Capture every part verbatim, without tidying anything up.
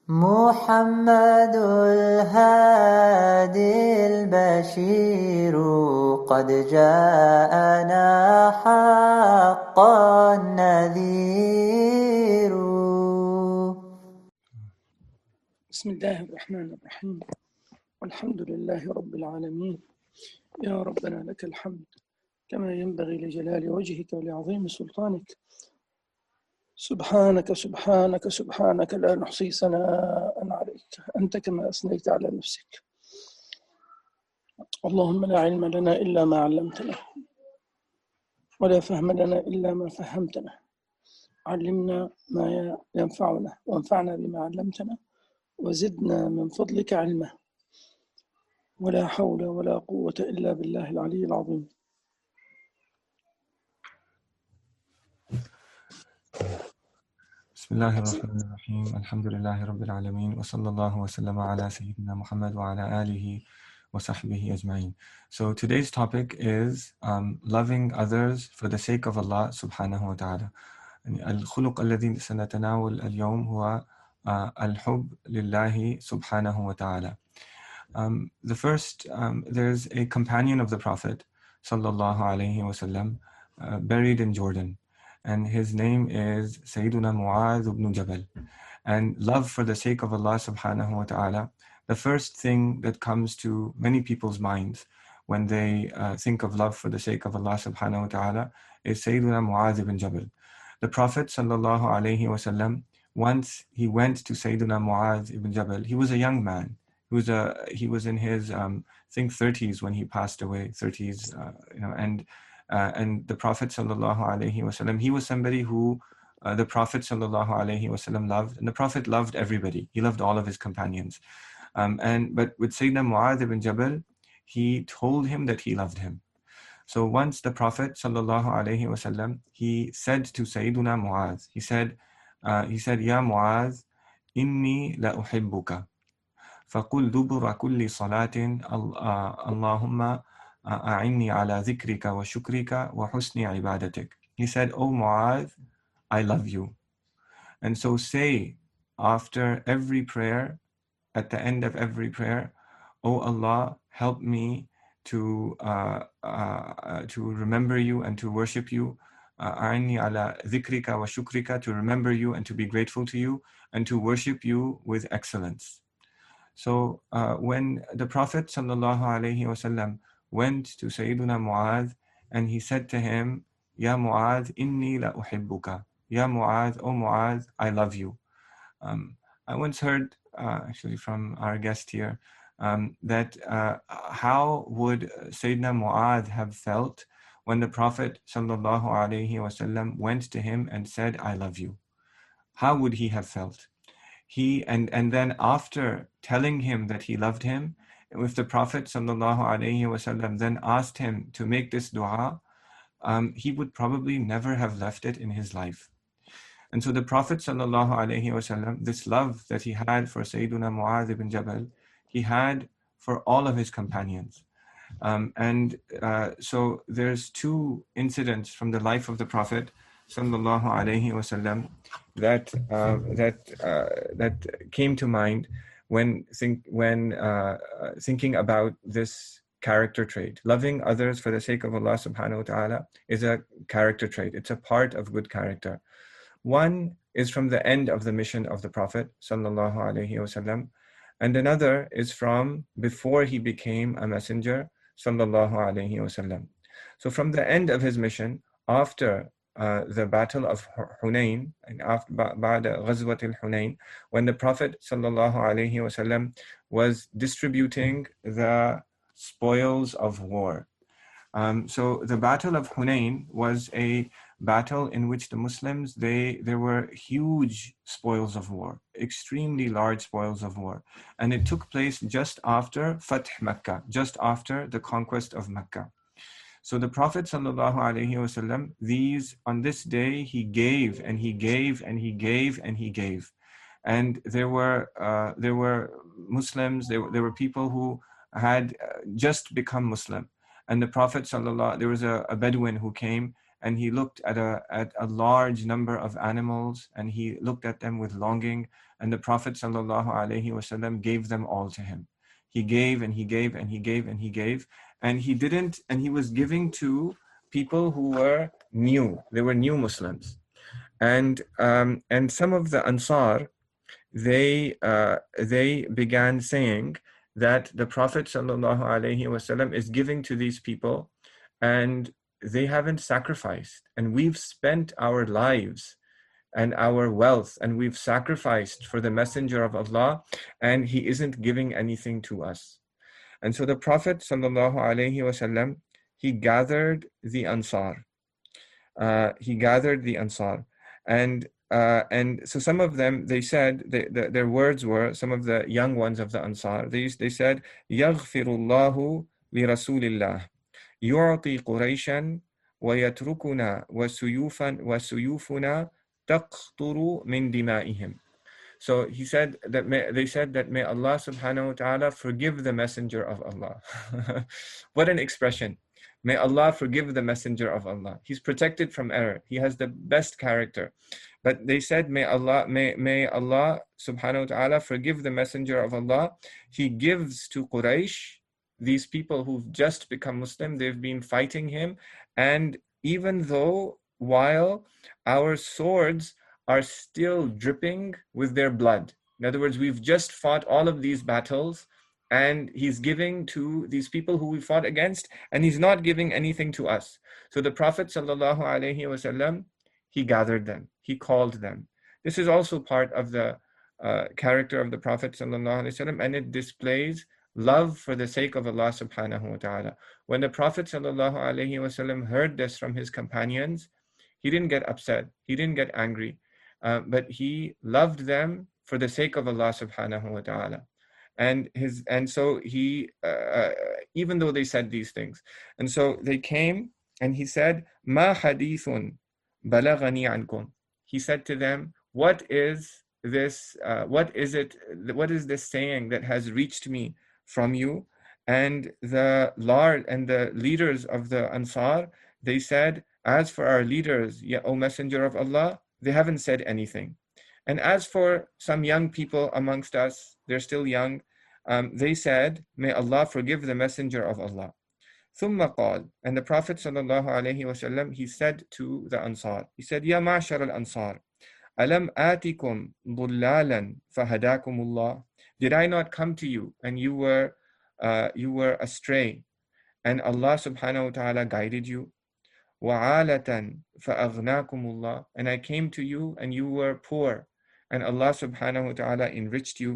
محمد الهادي البشير قد جاءنا حقا نذير. بسم الله الرحمن الرحيم، والحمد لله رب العالمين. يا ربنا لك الحمد كما ينبغي لجلال وجهك ولعظيم سلطانك. سبحانك سبحانك سبحانك لا نحصي ثناء عليك أنت كما أثنيت على نفسك. اللهم لا علم لنا إلا ما علمتنا، ولا فهم لنا إلا ما فهمتنا. علمنا ما ينفعنا وانفعنا بما علمتنا، وزدنا من فضلك علما، ولا حول ولا قوة إلا بالله العلي العظيم. بسم الله الرحمن الرحيم. الحمد لله رب العالمين، وصلى الله وسلم على سيدنا Muhammad wa ala alihi wa sahbihi ajma'in. So today's topic is um, loving others for the sake of Allah subhanahu wa ta'ala. الخلق الذي سنتناول اليوم هو الحب لله سبحانه وتعالى. Um, the first, um, there's a companion of the Prophet sallallahu alaihi wasallam uh, buried in Jordan, and his name is Sayyiduna Mu'adh ibn Jabal. And love for the sake of Allah subhanahu wa ta'ala, the first thing that comes to many people's minds when they uh, think of love for the sake of Allah subhanahu wa ta'ala is Sayyiduna Mu'adh ibn Jabal. The Prophet sallallahu alaihi wasallam, once he went to Sayyiduna Mu'adh ibn Jabal. He was a young man. He was a he was in his um, I think thirties when he passed away, thirties, uh, you know, and uh, and the Prophet sallallahu alaihi wasallam, he was somebody who uh, the Prophet sallallahu alaihi wasallam loved, and the Prophet loved everybody. He loved all of his companions, um, and but with Sayyidina Mu'adh ibn Jabal, he told him that he loved him. So once the Prophet sallallahu alaihi wasallam, he said to Sayyiduna Mu'adh, he said, uh, he said, Ya Mu'adh, inni la uhibbuka. فقل دبر كل صلاة اللهم أعني على ذكرك وشكرك وحسن عبادتك. He said, O Mu'adh, I love you. And so say after every prayer, at the end of every prayer, O Allah, help me to uh, uh, to remember you and to worship you. أعني على ذكرك وشكرك, to remember you and to be grateful to you and to worship you with excellence. So uh, when the Prophet sallallahu alaihi wasallam went to Sayyiduna Mu'adh and he said to him, Ya Mu'adh, inni la uhibbuka. Ya Mu'adh, O Mu'adh, I love you. Um, I once heard, uh, actually from our guest here, um, that uh, how would Sayyidina Mu'adh have felt when the Prophet sallallahu alaihi wasallam went to him and said, I love you? How would he have felt? He and, and then after telling him that he loved him, if the Prophet sallallahu alaihi wasallam then asked him to make this dua, um, he would probably never have left it in his life. And so the Prophet sallallahu alaihi wasallam, this love that he had for Sayyiduna Mu'adh ibn Jabal, he had for all of his companions. Um, and uh, so there's two incidents from the life of the Prophet sallallahu alaihi wasallam that uh, that uh, that came to mind when think when uh, thinking about this character trait. Loving others for the sake of Allah subhanahu wa ta'ala is a character trait. It's a part of good character. One is from the end of the mission of the Prophet sallallahu alaihi wasallam, and another is from before he became a messenger sallallahu alaihi wasallam. So from the end of his mission, after uh, the battle of Hunayn, and after ba'da Ghazwat al-Hunayn, when the Prophet sallallahu alaihi wasallam was distributing the spoils of war. Um, so the battle of Hunayn was a battle in which the Muslims, they there were huge spoils of war, extremely large spoils of war. And it took place just after Fath Makkah, just after the conquest of Makkah. So the Prophet sallallahu alaihi wasallam, these, on this day, he gave and he gave and he gave and he gave. And there were uh, there were Muslims, there, there were people who had just become Muslim. And the Prophet sallallahu, there was a, a Bedouin who came and he looked at a, at a large number of animals, and he looked at them with longing, and the Prophet ﷺ gave them all to him. He gave and he gave and he gave and he gave, and he didn't, and he was giving to people who were new. They were new Muslims. And um, and some of the Ansar, they uh, they began saying that the Prophet ﷺ is giving to these people, and they haven't sacrificed, and we've spent our lives and our wealth, and we've sacrificed for the Messenger of Allah, and he isn't giving anything to us. And so the Prophet ﷺ, he gathered the Ansar. Uh, he gathered the Ansar. And uh, and so some of them, they said, they, the, their words were, some of the young ones of the Ansar, they, they said, يَغْفِرُ اللَّهُ لِرَسُولِ اللَّهِ يُعْطِي قُرَيْشًا وَيَتْرُكُنَا وَسُيُوفًا وَسُيُوفُنَا تَقْطُرُ مِنْ دِمَائِهِمْ. So he said that may, they said that may Allah subhanahu wa ta'ala forgive the Messenger of Allah. What an expression. May Allah forgive the Messenger of Allah. He's protected from error. He has the best character. But they said, may Allah, may, may Allah subhanahu wa ta'ala forgive the Messenger of Allah. He gives to Quraysh, these people who've just become Muslim, they've been fighting him. And even though while our swords are still dripping with their blood. In other words, we've just fought all of these battles, and he's giving to these people who we fought against, and he's not giving anything to us. So the Prophet ﷺ, he gathered them, he called them. This is also part of the uh, character of the Prophet ﷺ, and it displays love for the sake of Allah subhanahu wa ta'ala. When the Prophet ﷺ heard this from his companions, he didn't get upset, he didn't get angry, uh, but he loved them for the sake of Allah subhanahu wa ta'ala. And his and so he uh, even though they said these things, and so they came, and he said, Ma hadithun balagani ankum. He said to them, what is this uh, what is it what is this saying that has reached me from you? And the Lord and the leaders of the Ansar, they said, as for our leaders, ya O Messenger of Allah, they haven't said anything. And as for some young people amongst us, they're still young, um, they said, may Allah forgive the Messenger of Allah. ثُمَّ قَالَ. And the Prophet sallallahu alaihi wasallam, he said to the Ansar, he said, Ya ma'shar al-Ansar, alam atikum dhullalan fahadakum Allah. Did I not come to you, and you were uh, you were astray, and Allah subhanahu wa ta'ala guided you? وَعَالَةً فَأَغْنَاكُمُ اللَّهُ. And I came to you, and you were poor, and Allah subhanahu wa ta'ala enriched you.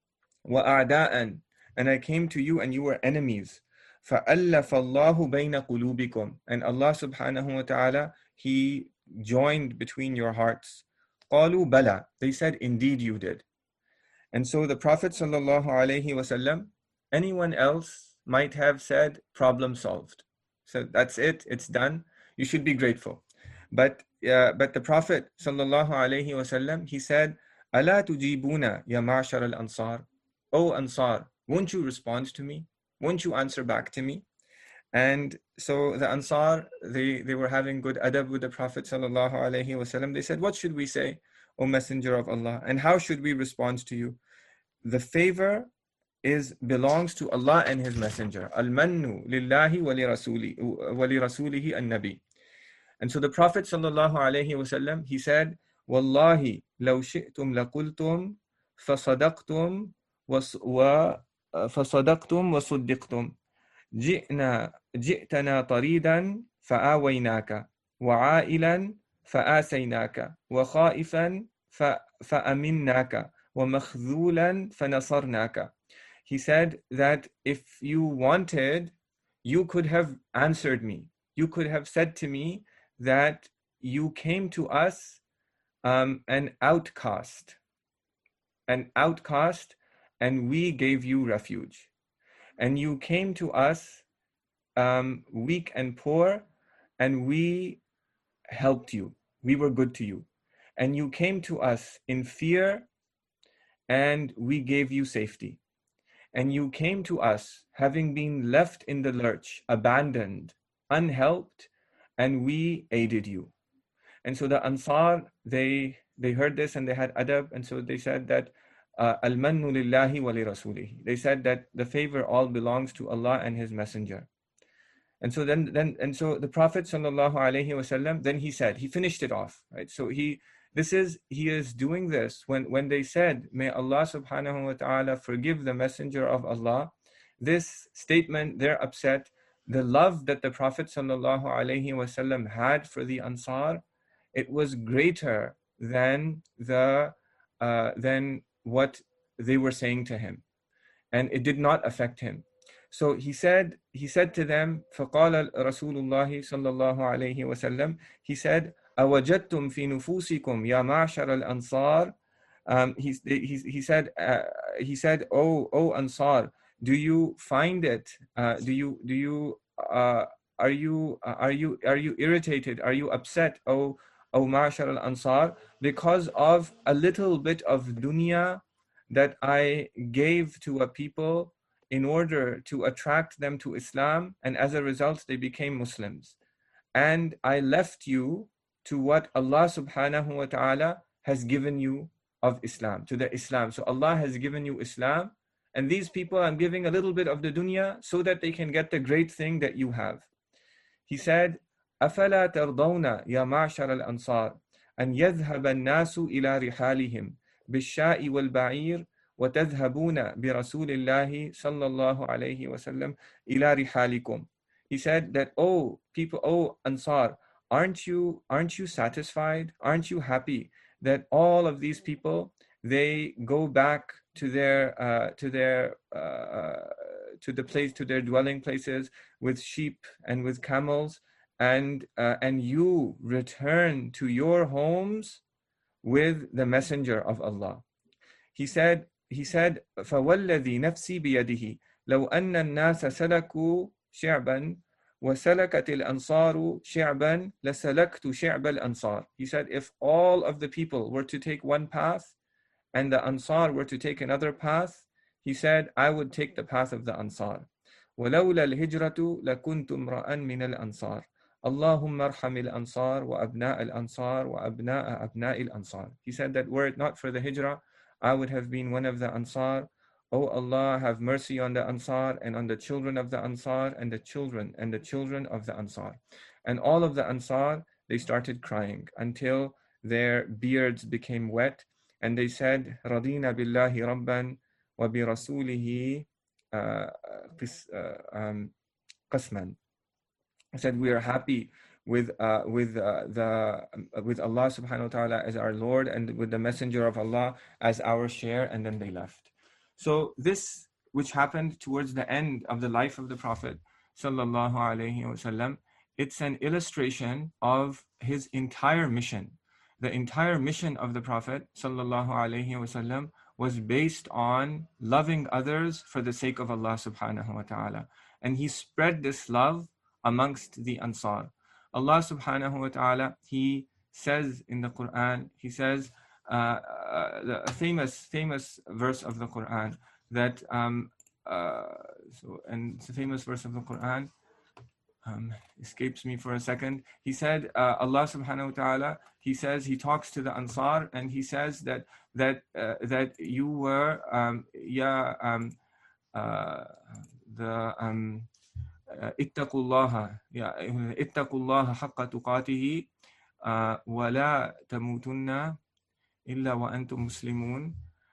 وَأَعْدَاءً. And I came to you, and you were enemies. فَأَلَّفَ اللَّهُ بَيْنَ قُلُوبِكُمْ. And Allah subhanahu wa ta'ala, He joined between your hearts. قَالُوا بَلَى. They said, indeed you did. And so the Prophet sallallahu alaihi wasallam, anyone else might have said, problem solved. So that's it, it's done. You should be grateful. But uh, but the Prophet sallallahu alaihi wasallam, he said, Ala tujibuna ya ma'shar al-Ansar. O Ansar, won't you respond to me? Won't you answer back to me? And so the Ansar, they, they were having good adab with the Prophet sallallahu alaihi wasallam. They said, what should we say, O Messenger of Allah? And how should we respond to you? The favor is belongs to Allah and His Messenger. Al-mannu lillahi wa li rasuli wa li rasulihi an-nabi. And so the Prophet sallallahu alaihi wasallam, he said, Wallahi law shi'tum laqultum fasadaqtum wa fasadaqtum wa suddaqtum. جئنا جئتنا طريدا فآويناك وعائلا فآسيناك وخائفا فأمناك ومخذولا فنصرناك. He said that if you wanted, you could have answered me. You could have said to me that you came to us um, an outcast, an outcast, and we gave you refuge. And you came to us um, weak and poor, and we helped you. We were good to you. And you came to us in fear, and we gave you safety. And you came to us having been left in the lurch, abandoned, unhelped, and we aided you. And so the Ansar, they they heard this and they had adab, and so they said that al-mannu lillahi wa li rasulihi. They said that the favor all belongs to Allah and His Messenger. And so then, then and so the Prophet sallallahu alaihi wasallam, then he said, he finished it off, right? So he, this is, he is doing this when, when they said, may Allah subhanahu wa ta'ala forgive the Messenger of Allah. This statement, they're upset. The love that the Prophet sallallahu alaihi wasallam had for the Ansar, it was greater than the, uh, than what they were saying to him. And it did not affect him. So he said, he said to them, فَقَالَ رَسُولُ اللَّهِ صَلَّى اللَّهُ عَلَيْهِ وَسَلَّمَ, he said, أَوَجَدْتُمْ فِي نُفُوسِكُمْ يَا مَعْشَرَ الْأَنصَارِ. Um, he, he, he said, uh, he said, oh, oh Ansar, do you find it? Uh, do you, do you, uh, are you, uh, are you, are you irritated? Are you upset? Oh, oh Ma'shar al-Ansar, because of a little bit of dunya that I gave to a people in order to attract them to Islam, and as a result they became Muslims. And I left you to what Allah subhanahu wa ta'ala has given you of Islam, to the Islam. So Allah has given you Islam, and these people I'm giving a little bit of the dunya so that they can get the great thing that you have. He said, أَفَلَا تَرْضَوْنَ يَا مَعْشَرَ الْأَنصَارِ أَنْ يَذْهَبَ النَّاسُ إِلَى رِحَالِهِمْ بِالشَّاءِ وَالْبَعِيرِ وَتَذْهَبُونَ بِرَسُولِ اللَّهِ صَلَّى اللَّهُ عَلَيْهِ وَسَلَّمَ إِلَى رِحَالِكُمْ. He said that, oh people, oh Ansar, aren't you, aren't you satisfied? Aren't you happy that all of these people, they go back to their, uh, to their, uh, to the place, to their dwelling places with sheep and with camels, and, uh, and you return to your homes with the Messenger of Allah. He said, he said, فَوَالَّذِي نَفْسِي بِيَدِهِ لَوْ أَنَّ النَّاسَ سَلَكُوا شِعْبًا وَسَلَكَتِ الْأَنصَارُ شِعْبًا لَسَلَكْتُ شِعْبَ الْأَنصَارِ. He said, if all of the people were to take one path and the Ansar were to take another path, he said, I would take the path of the Ansar. وَلَوْلَا الْهِجْرَةُ لَكُنْتُ امْرَأً مِنَ الْأَنصَارِ اللهم ارحم الأنصار وأبناء الأنصار وأبناء أبناء الأنصار. He said that were it not for the hijrah, I would have been one of the Ansar. O Allah, have mercy on the Ansar and on the children of the Ansar and the children and the children of the Ansar. And all of the Ansar, they started crying until their beards became wet, and they said, Radina billahi rabban wa bi rasulihi qasman. I said, we are happy with uh, with uh, the uh, with Allah subhanahu wa ta'ala as our Lord, and with the Messenger of Allah as our share. And then they left. So this, which happened towards the end of the life of the Prophet sallallahu alaihi wasallam, it's an illustration of his entire mission. The entire mission of the Prophet sallallahu alaihi wasallam was based on loving others for the sake of Allah subhanahu wa ta'ala, and he spread this love amongst the Ansar. Allah subhanahu wa ta'ala, he says in the Quran, he says, uh, uh, the famous, famous verse of the Quran that, um, uh, so, and it's a famous verse of the Quran, um, escapes me for a second. He said, uh, Allah subhanahu wa ta'ala, he says, he talks to the Ansar, and he says that, that, uh, that you were, um, yeah, um, uh, the, um, اتقوا الله اتقوا الله حق تقاته ولا تموتن إلا وأنتم مسلمون.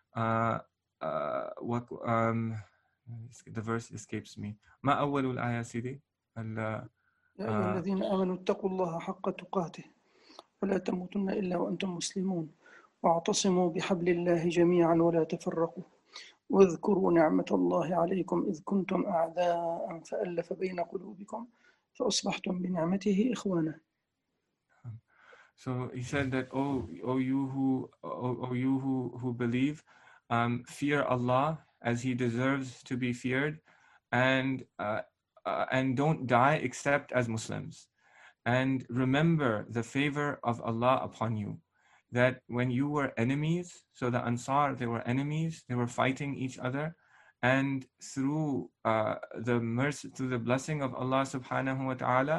The verse escapes me. ما أول الآية سيدي؟ يا أيها الذين آمنوا اتقوا الله حق تقاته ولا تموتن إلا وأنتم مسلمون واعتصموا بحبل الله جميعا ولا تفرقوا واذكروا نعمة الله عليكم إذ كنتم أعداء فألف بين قلوبكم فأصبحتم بنعمته إخوانا. So he said that, oh, oh you who, oh, oh you who, who believe, um, fear Allah as He deserves to be feared, and uh, uh, and don't die except as Muslims, and remember the favor of Allah upon you. That when you were enemies, so the Ansar, they were enemies, they were fighting each other, and through uh, the mercy, through the blessing of Allah subhanahu wa ta'ala,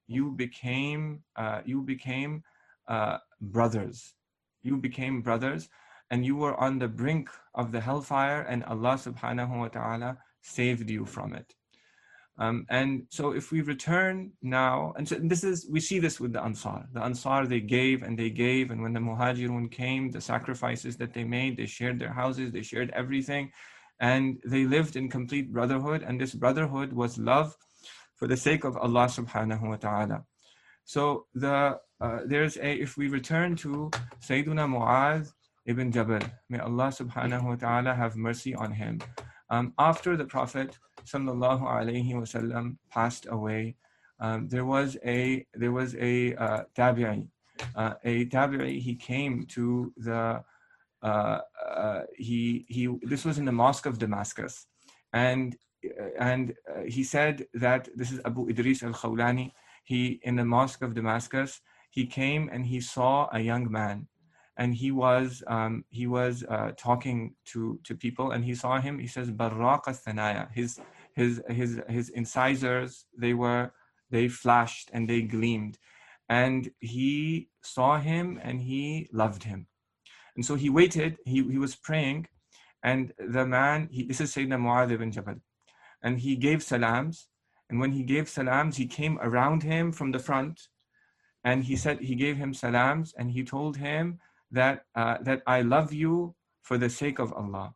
you became uh, you became uh, brothers. You became brothers, and you were on the brink of the hellfire, and Allah subhanahu wa ta'ala saved you from it. Um, and so if we return now, and so this is, we see this with the Ansar. The Ansar, they gave and they gave, and when the Muhajirun came, the sacrifices that they made, they shared their houses, they shared everything, and they lived in complete brotherhood, and this brotherhood was love for the sake of Allah subhanahu wa ta'ala. So the uh, there's a, if we return to Sayyiduna Mu'adh ibn Jabal, may Allah subhanahu wa ta'ala have mercy on him. Um, after the Prophet sallallahu alaihi wasallam passed away, um, there was a there was a uh, tabi'i, uh, a tabi'i. He came to the uh, uh, he he. This was in the mosque of Damascus, and and uh, he said that this is Abu Idris al-Khawlani. He in the mosque of Damascus, he came and he saw a young man. And he was um, he was uh, talking to, to people, and he saw him. He says, "Barraq al-thanaya." His his his his incisors, they were they flashed and they gleamed, and he saw him and he loved him. And so he waited. He he was praying, and the man. He, this is Sayyidina Mu'adh ibn Jabal, and he gave salams. And when he gave salams, he came around him from the front, and he said he gave him salams, and he told him that uh, that I love you for the sake of Allah.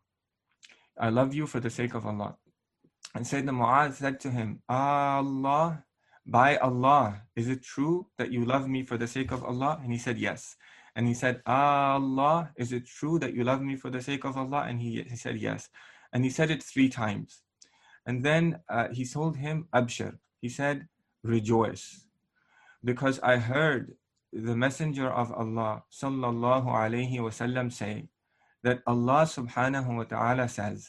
I love you for the sake of Allah. And Sayyidina Mu'adh said to him, Allah, by Allah, is it true that you love me for the sake of Allah? And he said, yes. And he said, Allah, is it true that you love me for the sake of Allah? And he, he said, yes. And he said it three times. And then uh, he told him, Abshir. He said, rejoice. Because I heard the Messenger of Allah sallallahu alayhi wasallam say that Allah subhanahu wa ta'ala says,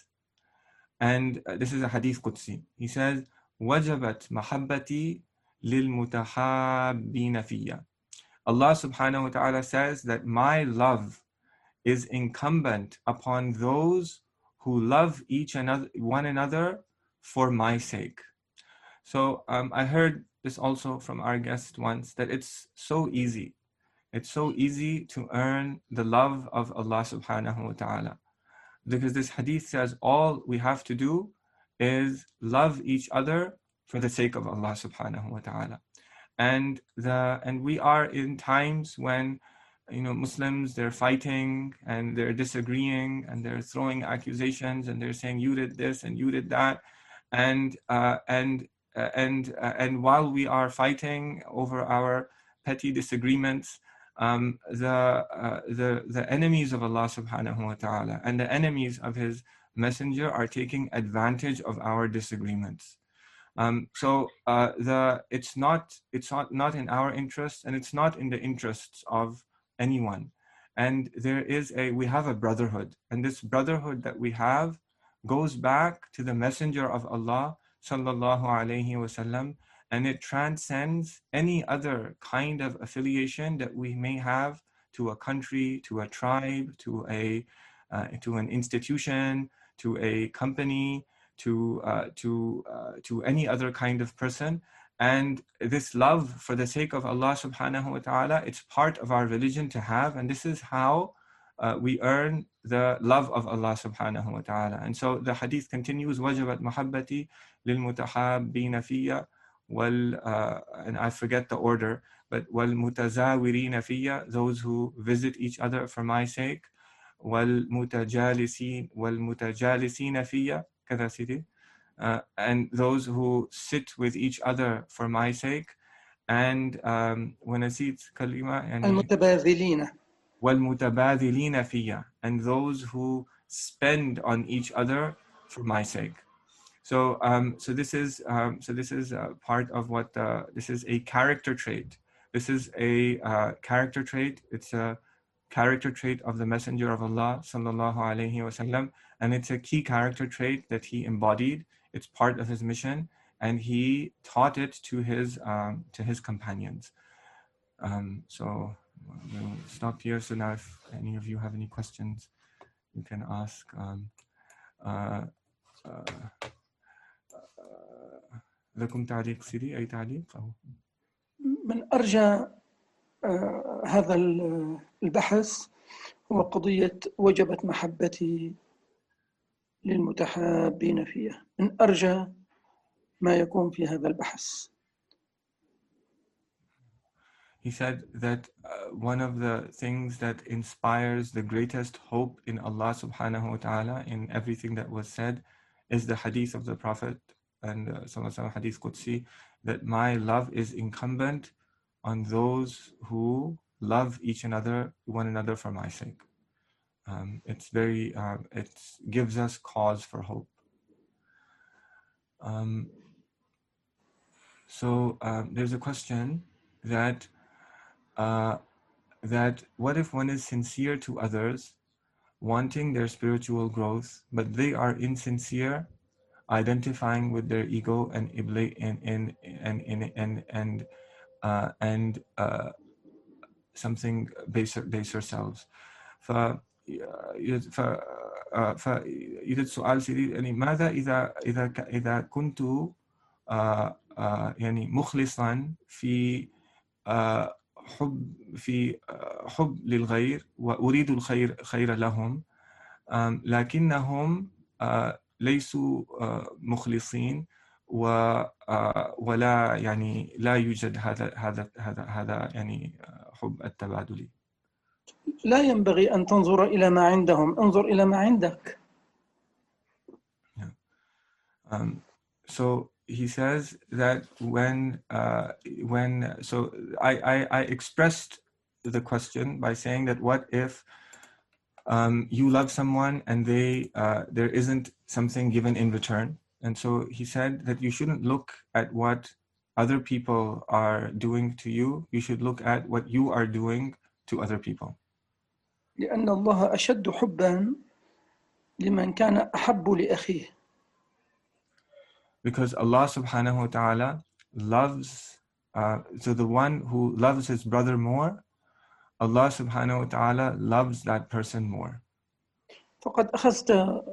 and uh, this is a hadith Qudsi. He says, wajabat mahabbati lil mutahabbina fiyya. Allah subhanahu wa ta'ala says that my love is incumbent upon those who love each another, one another for my sake. So um, I heard this also from our guest once, that it's so easy. It's so easy to earn the love of Allah subhanahu wa ta'ala. Because this hadith says all we have to do is love each other for the sake of Allah subhanahu wa ta'ala. And the and we are in times when, you know, Muslims, they're fighting and they're disagreeing and they're throwing accusations and they're saying you did this and you did that. And uh, and uh, and uh, and while we are fighting over our petty disagreements, um, the uh, the the enemies of Allah subhanahu wa ta'ala and the enemies of His Messenger are taking advantage of our disagreements. Um, so uh, the it's not it's not not in our interest, and it's not in the interests of anyone. And there is a we have a brotherhood, and this brotherhood that we have goes back to the Messenger of Allah sallallahu alaihi wasallam, and it transcends any other kind of affiliation that we may have to a country, to a tribe, to a uh, to an institution, to a company, to uh, to uh, to any other kind of person. And this love for the sake of Allah subhanahu wa ta'ala, it's part of our religion to have, and this is how uh, we earn the love of Allah subhanahu wa ta'ala. And so the hadith continues, wajabat mahabbati lil mutahabbina fiyya wal uh, and I forget the order, but wal mutazawirina fiyya, those who visit each other for my sake, wal mutajalisin wal mutajalisina fiyya kada sidi, uh, and those who sit with each other for my sake, and um, when I see kalima and المتباذلين وَالْمُتَبَاذِلِينَ فِيَّ, and those who spend on each other for my sake. So, um, so this is um, so this is uh, part of what uh, this is a character trait. This is a uh, character trait. It's a character trait of the Messenger of Allah sallallahu alaihi wasallam, and it's a key character trait that he embodied. It's part of his mission, and he taught it to his um, to his companions. Um, so. We'll stop here. So now if any of you have any questions, you can ask. Um, uh, uh, لكم تعليق سري أي تعليق أو من أرجى هذا البحث هو قضية وجبت محبتي للمتحابين فيه، من أرجى ما يكون في هذا البحث. He said that uh, one of the things that inspires the greatest hope in Allah subhanahu wa ta'ala in everything that was said is the hadith of the Prophet and uh, some hadith Qudsi, that my love is incumbent on those who love each another, one another for my sake. Um, it's very, uh, it gives us cause for hope. Um, so um, there's a question that Uh, that what if one is sincere to others, wanting their spiritual growth, but they are insincere, identifying with their ego and and and and and and and, uh, and uh, something baser baser selves. ف ف فإذا السؤال سيدي يعني ماذا إذا إذا إذا كنت يعني مخلصا في حب في حب للغير وأريد الخير خير لهم، لكنهم ليسوا مخلصين ولا يعني لا يوجد هذا هذا هذا هذا يعني حب التبادلي. لا ينبغي أن تنظر إلى ما عندهم، انظر إلى ما عندك. Yeah. Um, so he says that when uh, when so I, I I expressed the question by saying that what if um, you love someone and they uh, there isn't something given in return, and so he said that you shouldn't look at what other people are doing to you, you should look at what you are doing to other people. لأن الله أشد حبا لمن كان أحب لأخيه. Because Allah subhanahu wa ta'ala loves, uh, so the one who loves his brother more, Allah subhanahu wa ta'ala loves that person more. فقد أخذت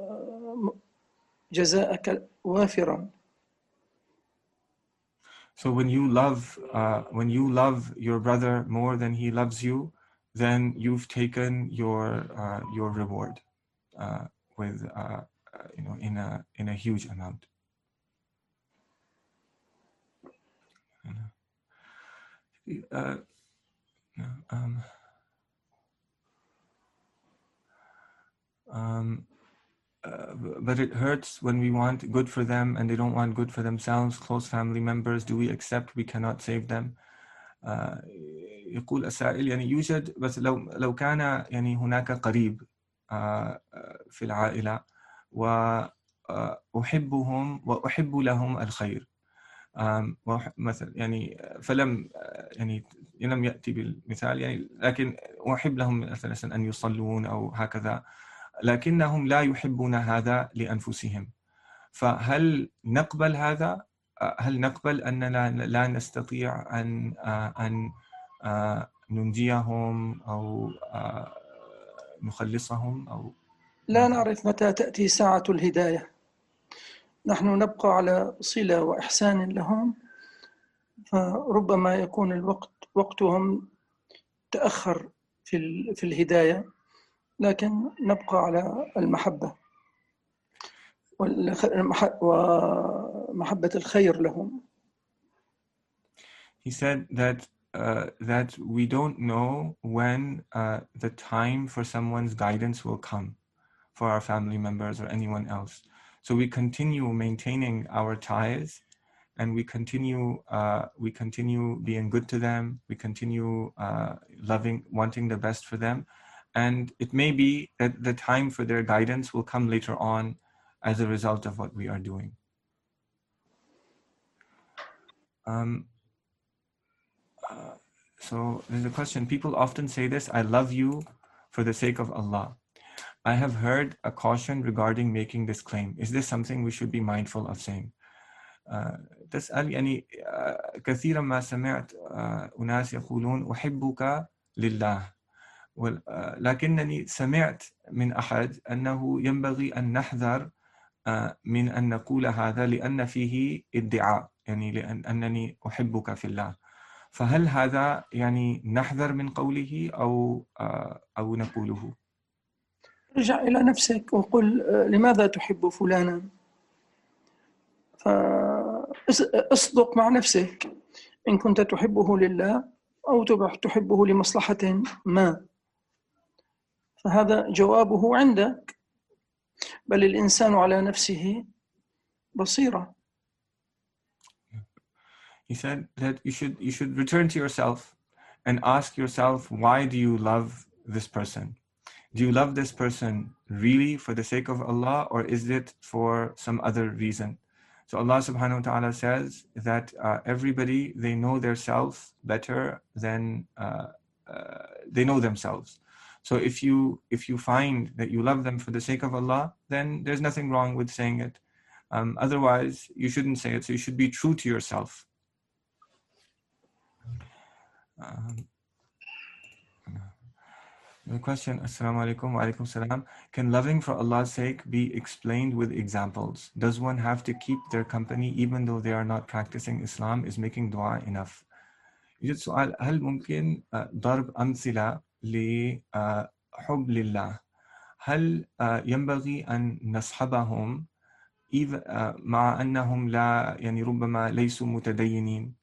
جزاءك وافرا. So when you love, uh, when you love your brother more than he loves you, then you've taken your uh, your reward uh, with uh, you know in a in a huge amount. Uh, um, um, uh, but it hurts when we want good for them and they don't want good for themselves. Close family members, do we accept we cannot save them? Uh, يقول السائل يعني يوجد بس لو لو كان يعني هناك قريب uh, في العائلة وأحبهم وأحب لهم الخير مثلا يعني فلم يعني لم يأتي بالمثال يعني لكن أحب لهم مثلا أن يصلون أو هكذا، لكنهم لا يحبون هذا لأنفسهم، فهل نقبل هذا؟ هل نقبل أننا لا نستطيع أن أن ننجيهم أو نخلصهم أو لا نعرف متى تأتي ساعة الهداية. نحن نبقى على صلة وإحسان لهم، فربما يكون الوقت وقتهم تأخر في في الهداية، لكن نبقى على المحبة ومحبة الخير لهم. He said that uh, that we don't know when uh, the time for someone's guidance will come for our family members or anyone else. So we continue maintaining our ties, and we continue uh, we continue being good to them. We continue uh, loving, wanting the best for them, and it may be that the time for their guidance will come later on as a result of what we are doing. Um, uh, so there's a question. People often say this: "I love you for the sake of Allah." I have heard a caution regarding making this claim. Is this something we should be mindful of saying? تسأل يعني كثيرا ما سمعت أناس يقولون أحبك لله، لكنني سمعت من أحد أنه ينبغي أن نحذر من أن نقول هذا لأن فيه ادعاء، يعني لأن أنني أحبك في الله. فهل هذا يعني نحذر من قوله أو أو نقوله؟ ارجع إلى نفسك وقل لماذا تحب فلانا، فاصدق مع نفسك إن كنت تحبه لله أو تحبه لمصلحة ما، فهذا جوابه عندك. بل الإنسان على نفسه بصيرة. He said that you should you should return to yourself and ask yourself, why do you love this person? Do you love this person really for the sake of Allah, or is it for some other reason? So Allah subhanahu wa ta'ala says that uh, everybody, they know their self better than uh, uh, they know themselves. So if you if you find that you love them for the sake of Allah, then there's nothing wrong with saying it. Um, otherwise, you shouldn't say it. So you should be true to yourself. Um, the question, Assalamu alaikum wa alaikum salam. Can loving for Allah's sake be explained with examples? Does one have to keep their company even though they are not practicing Islam? Is making dua enough? يوجد سؤال: هل ممكن ضرب أمثلة لحب لله؟ هل ينبغي أن نصحبهم مع أنهم لا يعني ربما ليسوا متدينين؟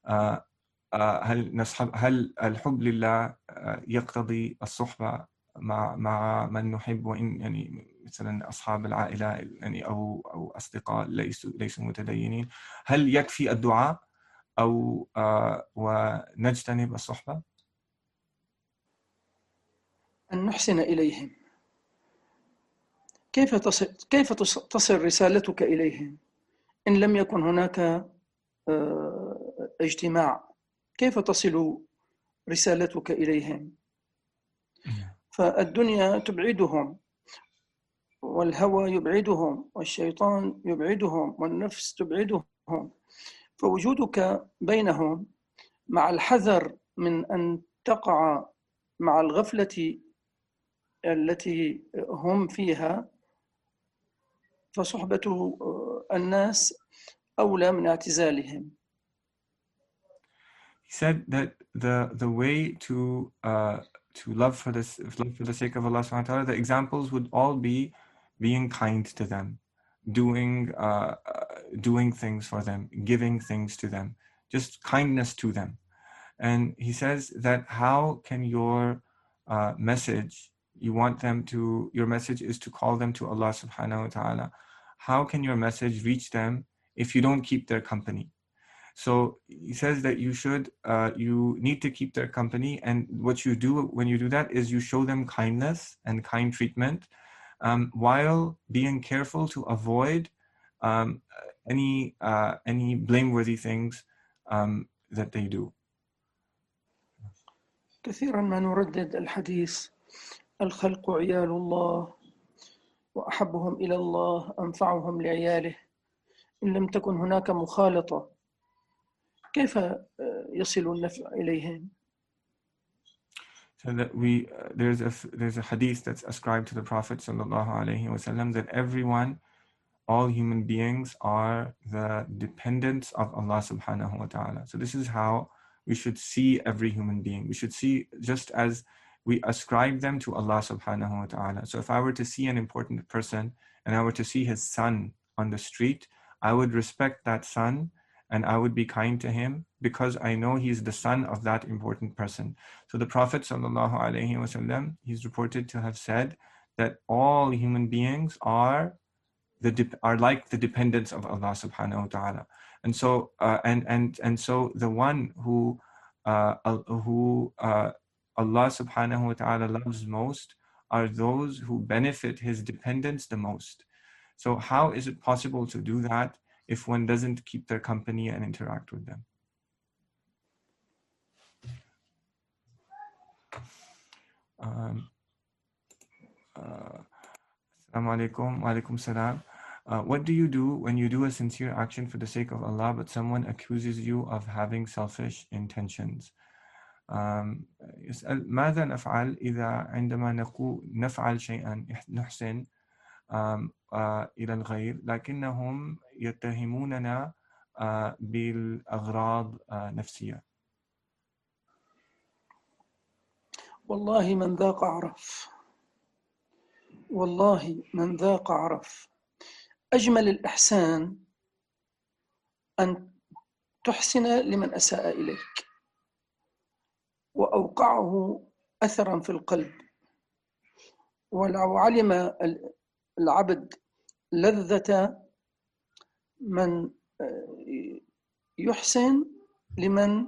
هل نصحب هل الحب لله يقتضي الصحبة مع مع من نحب، وإن يعني مثلا أصحاب العائلة يعني أو أو أصدقاء ليسوا ليسوا متدينين؟ هل يكفي الدعاء أو ونجتنب الصحبة؟ أن نحسن إليهم. كيف تصل كيف تصل رسالتك إليهم إن لم يكن هناك اجتماع؟ كيف تصل رسالتك إليهم؟ فالدنيا تبعدهم، والهوى يبعدهم، والشيطان يبعدهم، والنفس تبعدهم. فوجودك بينهم مع الحذر من أن تقع مع الغفلة التي هم فيها، فصحبة الناس أولى من اعتزالهم. He said that the the way to uh, to love for this love for the sake of Allah subhanahu wa ta'ala, the examples would all be being kind to them, doing uh, doing things for them, giving things to them, just kindness to them. And he says that how can your uh, message, you want them to, your message is to call them to Allah subhanahu wa ta'ala. How can your message reach them if you don't keep their company? So he says that you should, uh, you need to keep their company, and what you do when you do that is you show them kindness and kind treatment, um, while being careful to avoid um, any uh, any blameworthy things um, that they do. كثيرا ما نردد الحديث: الخلق عيال الله وأحبهم إلى الله أنفعهم لعياله. إن لم تكن هناك مخالطة كيف يصل النفع إليهم؟ So that we uh, there's a there's a hadith that's ascribed to the Prophet sallallahu alaihi wasallam that everyone, all human beings, are the dependents of Allah subhanahu wa ta'ala. So this is how we should see every human being. We should see just as we ascribe them to Allah subhanahu wa ta'ala. So if I were to see an important person and I were to see his son on the street, I would respect that son and I would be kind to him because I know he's the son of that important person. So the Prophet sallallahu alaihi wasallam, he's reported to have said that all human beings are the are like the dependents of Allah subhanahu wa ta'ala. And so uh, and and and so the one who uh, who uh, Allah subhanahu wa ta'ala loves most are those who benefit his dependents the most. So how is it possible to do that if one doesn't keep their company and interact with them? Um, uh, Assalamu alaikum wa alaikum salam. Uh, what do you do when you do a sincere action for the sake of Allah, but someone accuses you of having selfish intentions? Um, يسأل ماذا نفعل إذا عندما نفعل شيئا نحسن إلى الغير لكنهم يتهموننا بالأغراض نفسية. والله من ذاق عرف، والله من ذاق عرف. أجمل الإحسان أن تحسن لمن أساء إليك، وأوقعه أثرا في القلب. ولو علم العبد لذة من يحسن لمن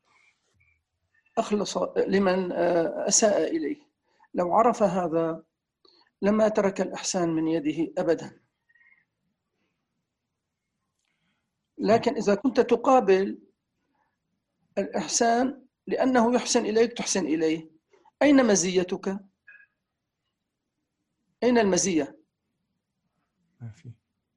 أخلص لمن أساء إليه، لو عرف هذا لما ترك الإحسان من يده أبدا. لكن إذا كنت تقابل الإحسان لأنه يحسن إليك تحسن إليه، أين مزيتك؟ أين المزية؟ ما في.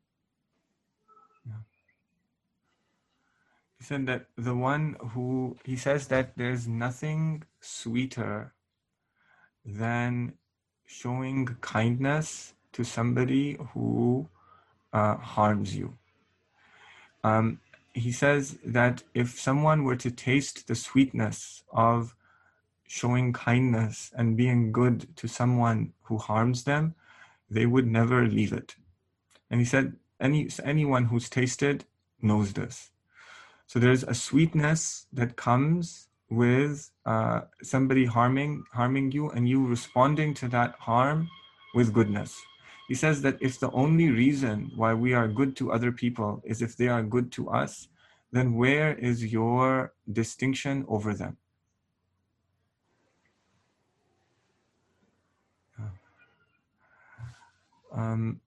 He said that the one who, he says that there's nothing sweeter than showing kindness to somebody who uh, harms you. Um, he says that if someone were to taste the sweetness of showing kindness and being good to someone who harms them, they would never leave it. And he said, any anyone who's tasted knows this. So there's a sweetness that comes with uh, somebody harming harming you and you responding to that harm with goodness. He says that if the only reason why we are good to other people is if they are good to us, then where is your distinction over them? Um,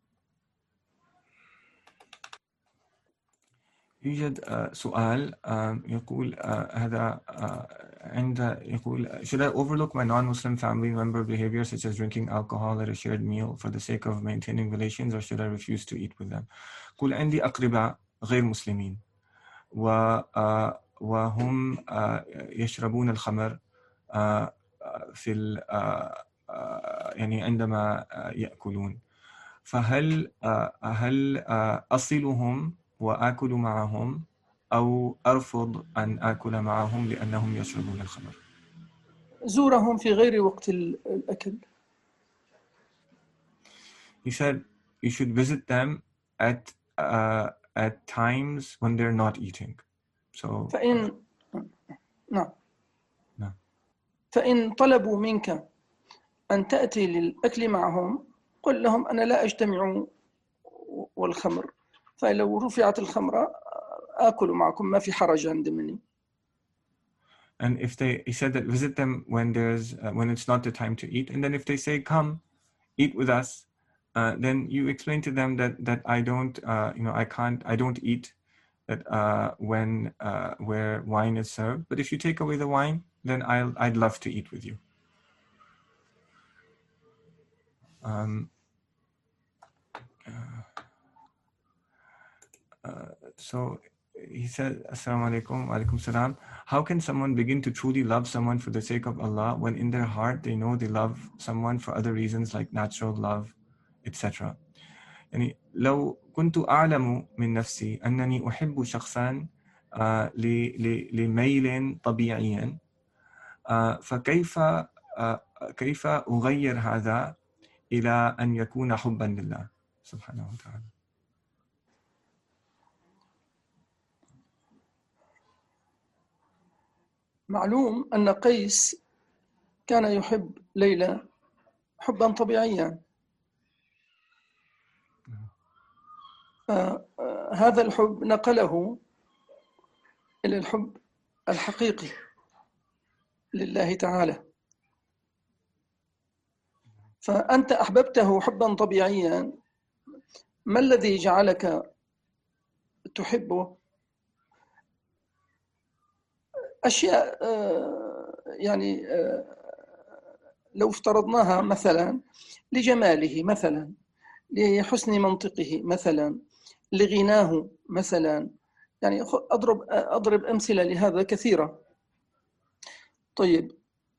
يوجد سؤال يقول هذا عند يقول should I overlook my non-Muslim family member behavior such as drinking alcohol at a shared meal for the sake of maintaining relations, or should I refuse to eat with them? يقول عندي أقرباء غير مسلمين وهم يشربون الخمر في يعني عندما يأكلون، فهل هل أصلهم وآكل معهم أو أرفض أن آكل معهم لأنهم يشربون الخمر؟ زورهم في غير وقت الأكل. He said you should visit them at uh, at times when they're not eating. So فإن نعم نعم فإن طلبوا منك أن تأتي للأكل معهم قل لهم أنا لا أجتمع والخمر، فلو رفعت الخمرة آكل معكم ما في حرج عند مني. And if they, he said that visit them when there's uh, when it's not the time to eat, and then if they say come eat with us, uh, then you explain to them that that I don't uh, you know I can't I don't eat that uh, when uh, where wine is served, but if you take away the wine, then I'll I'd love to eat with you. Um, uh, uh, so he said, Assalamu alaikum, wa alaikum salam. How can someone begin to truly love someone for the sake of Allah when in their heart they know they love someone for other reasons like natural love, et cetera? يعني لو كنت أعلم من نفسي أنني أحب شخصا لميل طبيعيا، فكيف كيف أغير هذا إلى أن يكون حبا لله سبحانه وتعالى؟ معلوم أن قيس كان يحب ليلى حبا طبيعيا، هذا الحب نقله إلى الحب الحقيقي لله تعالى. فأنت أحببته حبا طبيعيا، ما الذي جعلك تحبه؟ أشياء يعني لو افترضناها مثلا لجماله مثلا، لحسن منطقه مثلا، لغناه مثلا، يعني أضرب أضرب أمثلة لهذا كثيرة. طيب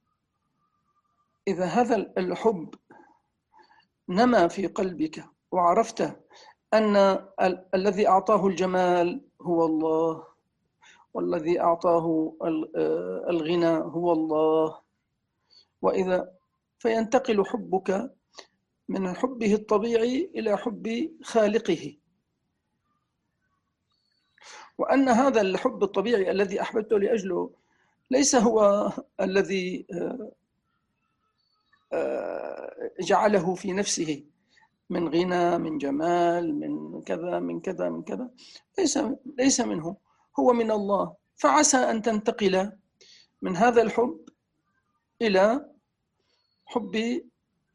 إذا هذا الحب نما في قلبك وعرفت أن ال- الذي أعطاه الجمال هو الله، والذي أعطاه الغنى هو الله، وإذا فينتقل حبك من حبه الطبيعي إلى حب خالقه، وأن هذا الحب الطبيعي الذي أحببته لأجله ليس هو الذي جعله في نفسه من غنى، من جمال، من كذا من كذا من كذا، ليس ليس منه، هو من الله. فعسى أن تنتقل من هذا الحب إلى حب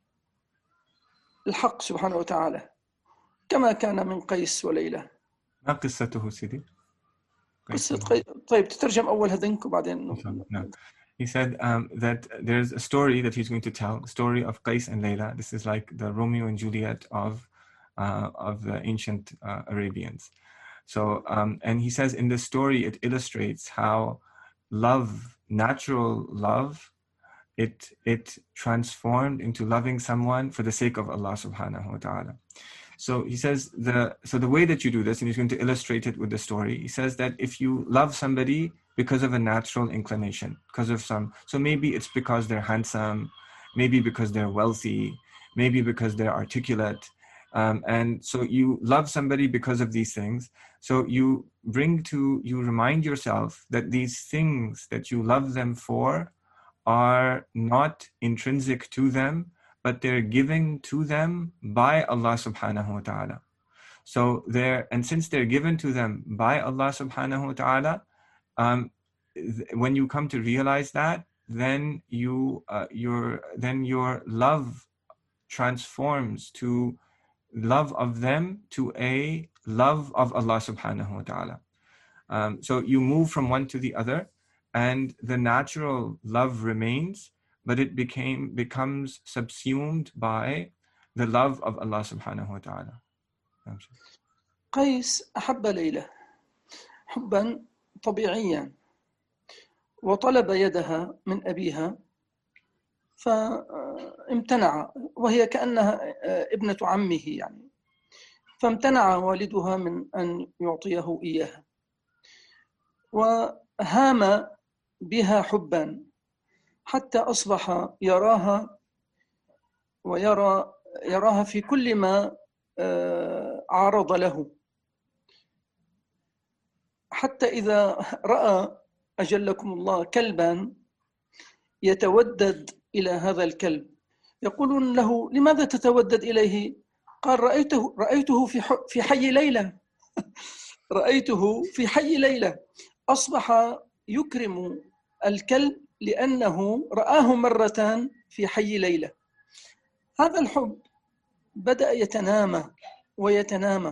الحق سبحانه وتعالى، كما كان من قيس وليلى. ما قصته سيدي؟ قصة قيس. طيب تترجم أول هذنك وبعدين. No. He said um, that there's a story that he's going to tell, the story of Qais and Layla. This is like the Romeo and Juliet of uh, of the ancient uh, Arabians. So, um, and he says in the story, it illustrates how love, natural love, it it transformed into loving someone for the sake of Allah subhanahu wa ta'ala. So he says the so the way that you do this, and he's going to illustrate it with the story. He says that if you love somebody because of a natural inclination, because of some, so maybe it's because they're handsome, maybe because they're wealthy, maybe because they're articulate, um, and so you love somebody because of these things. So you bring to, you remind yourself that these things that you love them for are not intrinsic to them, but they're given to them by Allah subhanahu wa ta'ala. So they're, and since they're given to them by Allah subhanahu wa ta'ala, um, th- when you come to realize that, then you, uh, your, then your love transforms to love of them to a love of Allah subhanahu wa ta'ala. Um, so you move from one to the other, and the natural love remains, but it became becomes subsumed by the love of Allah subhanahu wa ta'ala. قيس أحب ليلى حبا طبيعيا، وطلب يدها من أبيها فامتنع، وهي كأنها ابنة عمه يعني، فامتنع والدها من أن يعطيه إياها، وهام بها حبا حتى أصبح يراها ويرى يراها في كل ما عارض له، حتى إذا رأى أجلكم الله كلبا يتودد إلى هذا الكلب، يقولون له لماذا تتودد إليه؟ قال رأيته رأيته في في حي ليلى رأيته في حي ليلى أصبح يكرم الكلب لأنه رآه مرة في حي ليلى. هذا الحب بدأ يتنامى ويتنامى.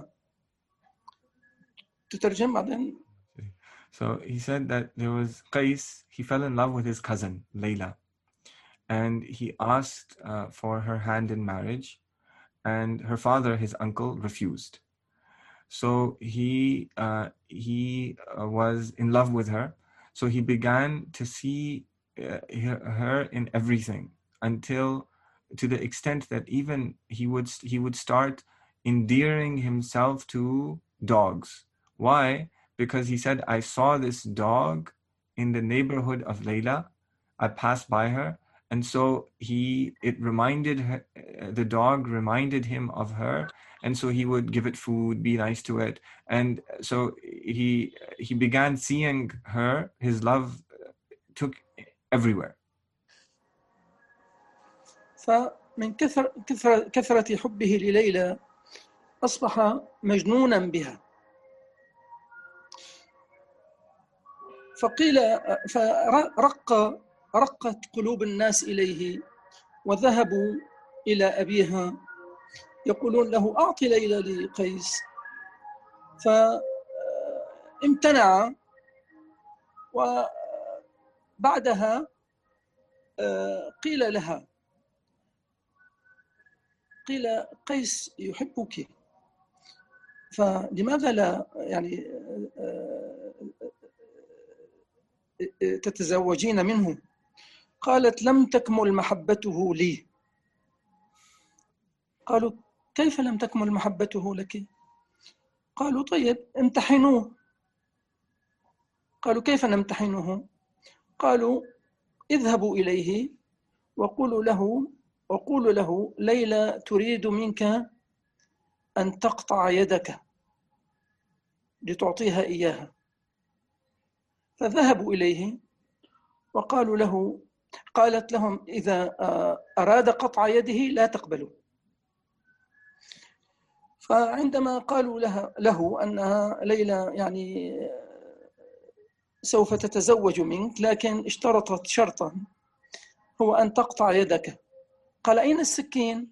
تترجم بعدين. So he said that there was Qais, he fell in love with his cousin, Layla. And he asked uh, for her hand in marriage. And her father, his uncle, refused. So he, uh, he uh, was in love with her. So he began to see uh, her in everything, until to the extent that even he would, he would start endearing himself to dogs. Why? Because he said, I saw this dog in the neighborhood of Layla. I passed by her. And so he, it reminded her, the dog reminded him of her. And so he would give it food, be nice to it. And so he, he began seeing her, his love took everywhere. فمن كثر كثرة كثرة حبه لليلى أصبح مجنونا بها. فقيل فرق رقت قلوب الناس إليه وذهبوا إلى أبيها يقولون له أعطي ليلى لقيس، فامتنع. وبعدها قيل لها قيل قيس يحبك، فلماذا لا يعني تتزوجين منه؟ قالت لم تكمل محبته لي. قالوا كيف لم تكمل محبته لك؟ قالوا طيب امتحنوه. قالوا كيف نمتحنه؟ قالوا اذهبوا إليه وقولوا له وقولوا له ليلى تريد منك أن تقطع يدك لتعطيها إياها. فذهبوا إليه وقالوا له قالت لهم إذا أراد قطع يده لا تقبلوا. فعندما قالوا لها له أنها ليلى يعني سوف تتزوج منك لكن اشترطت شرطا هو أن تقطع يدك، قال أين السكين؟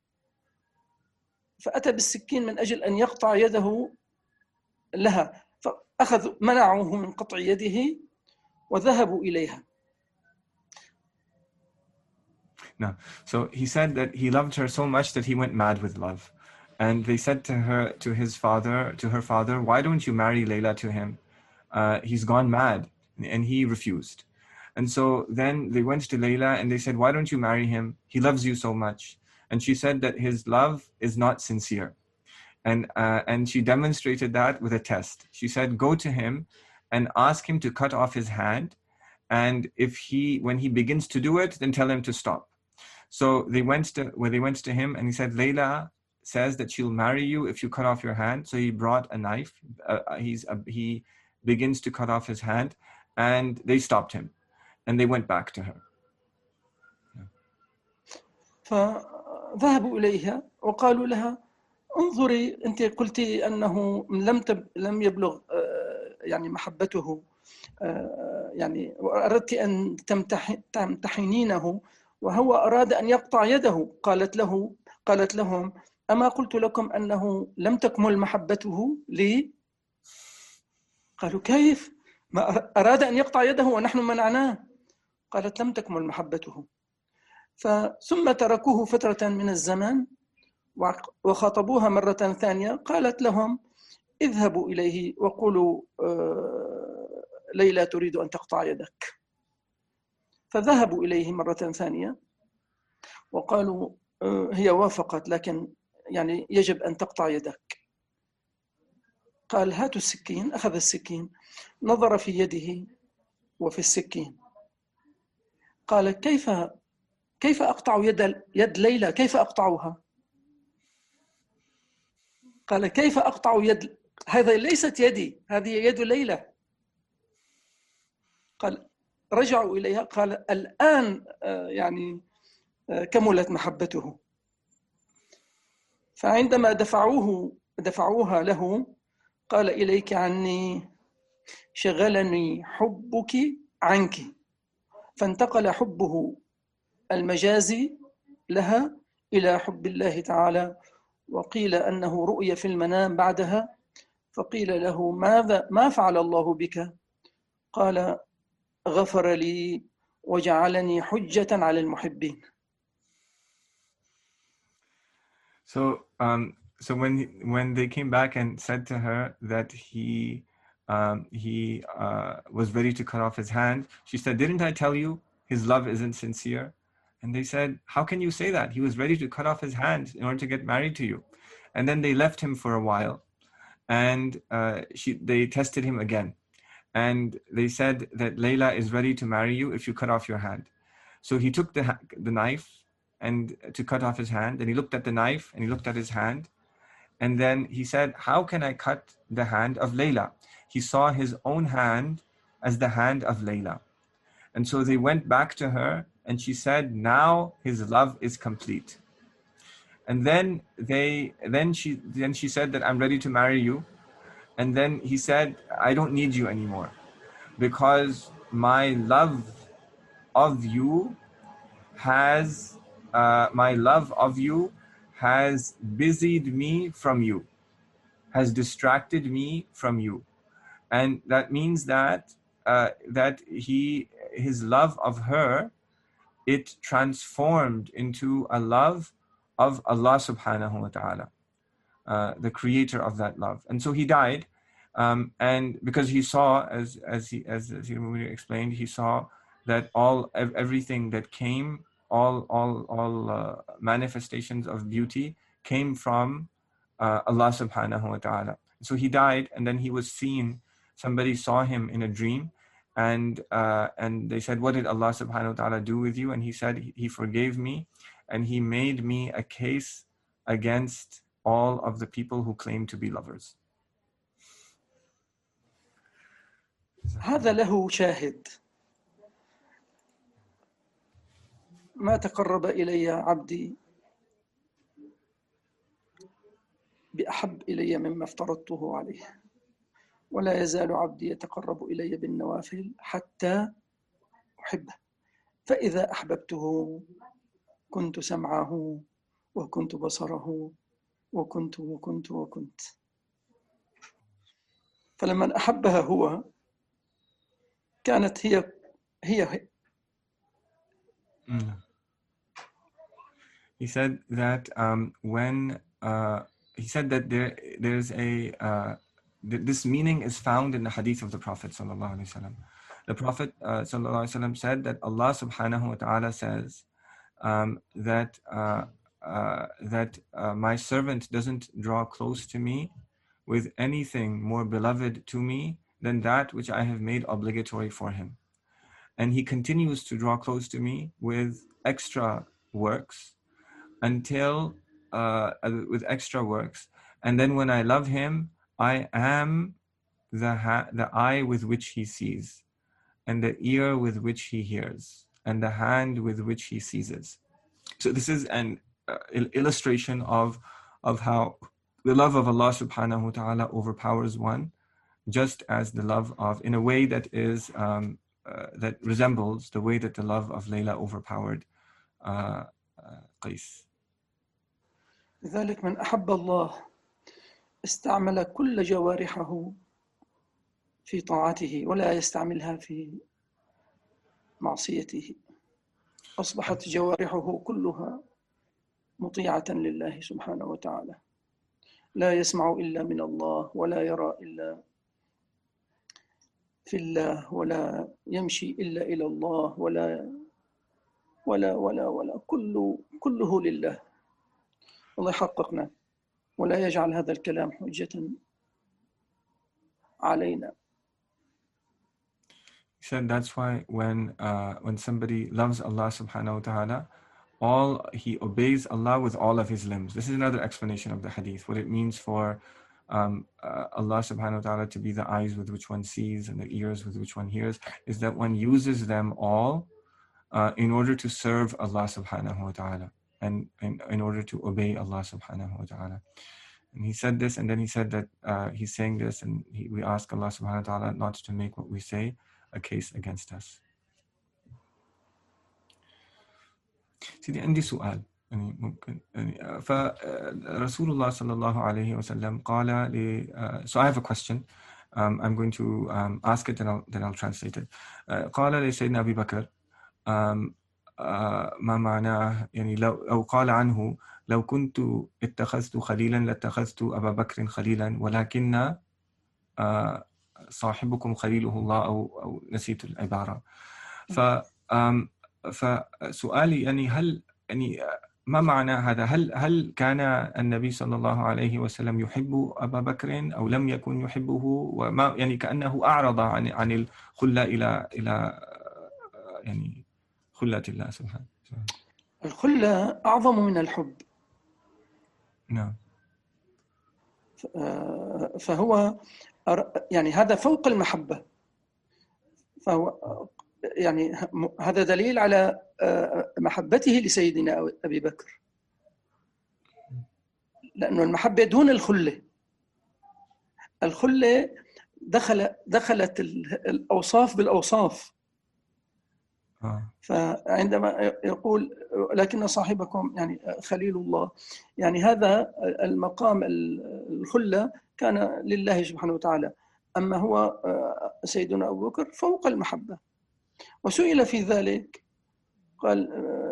فأتى بالسكين من أجل أن يقطع يده لها، فأخذوا منعوه من قطع يده وذهبوا إليها. No. So he said that he loved her so much that he went mad with love. And they said to her, to his father, to her father, why don't you marry Layla to him? Uh, he's gone mad. And he refused. And so then they went to Layla and they said, why don't you marry him? He loves you so much. And she said that his love is not sincere. And, uh, and she demonstrated that with a test. She said, go to him and ask him to cut off his hand. And if he, when he begins to do it, then tell him to stop. So they went to, when they went to him and he said, Layla says that she'll marry you if you cut off your hand. So he brought a knife. Uh, he's, uh, he begins to cut off his hand and they stopped him and they went back to her. فذهبوا إليها وقالوا لها انظري أنت قلتي أنه لم تب لم يبلغ يعني محبته يعني وأردت أن تمتحنينه وهو أراد أن يقطع يده. قالت له قالت لهم أما قلت لكم أنه لم تكمل محبته لي؟ قالوا كيف؟ ما أراد أن يقطع يده ونحن منعناه. قالت لم تكمل محبته. ثم تركوه فترة من الزمن وخاطبوها مرة ثانية. قالت لهم اذهبوا إليه وقولوا ليلى تريد أن تقطع يدك. فذهبوا إليه مرة ثانية وقالوا هي وافقت لكن يعني يجب أن تقطع يدك. قال هاتوا السكين. أخذ السكين نظر في يده وفي السكين. قال كيف كيف أقطع يد يد ليلى؟ كيف أقطعها؟ قال كيف أقطع يد؟ هذه ليست يدي، هذه يد ليلى. قال رجعوا إليها. قال الآن يعني كملت محبته. فعندما دفعوه دفعوها له قال إليك عني شغلني حبك عنك. فانتقل حبه المجازي لها إلى حب الله تعالى. وقيل أنه رؤي في المنام بعدها فقيل له ماذا ما فعل الله بك؟ قال غفر لي وجعلني حجة على المحبين. So, um, so when when they came back and said to her that he um, he uh, was ready to cut off his hand, she said, "Didn't I tell you his love isn't sincere?" And they said, "How can you say that? He was ready to cut off his hand in order to get married to you." And then they left him for a while, and uh, she they tested him again, and they said that Layla is ready to marry you if you cut off your hand. So he took the the knife and to cut off his hand, and he looked at the knife and he looked at his hand, and then he said, how can I cut the hand of Layla? He saw his own hand as the hand of Layla. And so they went back to her and she said, now his love is complete. And then they then she then she said that I'm ready to marry you. And then he said, I don't need you anymore because my love of you has Uh, my love of you has busied me from you, has distracted me from you. And that means that uh, that he, his love of her, it transformed into a love of Allah subhanahu wa ta'ala, uh, the creator of that love. And so he died, um, and because he saw, as as he as, as he explained, he saw that all everything that came all all all uh, manifestations of beauty came from uh, Allah subhanahu wa ta'ala. So he died, and then he was seen, somebody saw him in a dream, and uh, and they said, what did Allah subhanahu wa ta'ala do with you? And he said, he forgave me and he made me a case against all of the people who claim to be lovers. هذا له شاهد. ما تقرب إلي عبدي بأحب إلي مما افترضته عليه، ولا يزال عبدي يتقرب إلي بالنوافل حتى أحبه، فإذا أحببته كنت سمعه وكنت بصره وكنت وكنت وكنت. فلما أحبها هو كانت هي هي Mm. He said that um, when uh, he said that there there's a uh, th- this meaning is found in the hadith of the Prophet sallallahu alaihi wasallam. The Prophet uh, sallallahu alaihi wasallam said that Allah subhanahu wa ta'ala says um, that uh, uh, that uh, my servant doesn't draw close to me with anything more beloved to me than that which I have made obligatory for him. And he continues to draw close to me with extra works until, uh, with extra works. And then when I love him, I am the, ha- the eye with which he sees, and the ear with which he hears, and the hand with which he seizes. So this is an uh, illustration of, of how the love of Allah subhanahu wa ta'ala overpowers one, just as the love of, in a way that is, um, uh, that resembles the way that the love of Layla overpowered uh, uh, Qais. لذلك من أحب الله استعمل كل جوارحه في طاعته ولا يستعملها في معصيته. أصبحت جوارحه كلها مطيعة لله سبحانه وتعالى، لا يسمع إلا من الله ولا يرى إلا في الله ولا يمشي إلا إلى الله ولا ولا ولا ولا كله كله لله. الله يحققنا ولا يجعل هذا الكلام حجة علينا. He said that's why when uh, when somebody loves Allah subhanahu wa ta'ala, all he obeys Allah with all of his limbs. This is another explanation of the hadith, what it means for um, uh, Allah subhanahu wa ta'ala to be the eyes with which one sees and the ears with which one hears, is that one uses them all uh, in order to serve Allah subhanahu wa ta'ala and, and in order to obey Allah subhanahu wa ta'ala. And he said this, and then he said that uh, he's saying this, and he, we ask Allah subhanahu wa ta'ala not to make what we say a case against us. سيدي عندي سؤال يعني ممكن يعني فرسول الله صلى الله عليه وسلم قال ل uh, so I have a question. um, I'm going to um, ask it and I'll, then I'll translate it. uh, قال لسيدنا أبي بكر um, uh, ما معناه يعني لو أو قال عنه لو كنت اتخذت خليلا لاتخذت أبا بكر خليلا ولكن uh, صاحبكم خليله الله أو أو نسيت العبارة. ف um, فسؤالي يعني هل يعني ما معنى هذا؟ هل هل كان النبي صلى الله عليه وسلم يحب أبا بكر أو لم يكن يحبه؟ وما يعني كأنه أعرض عن عن الخلة إلى إلى يعني خلة الله سبحانه. الخلة أعظم من الحب. نعم. فهو يعني هذا فوق المحبة. فهو يعني هذا دليل على محبته لسيدنا أبي بكر، لأنه المحبة دون الخلة. الخلة دخل دخلت الأوصاف بالأوصاف. فعندما يقول لكن صاحبكم يعني خليل الله، يعني هذا المقام الخلة كان لله سبحانه وتعالى، أما هو سيدنا أبو بكر فوق المحبة. وسئل في ذلك قال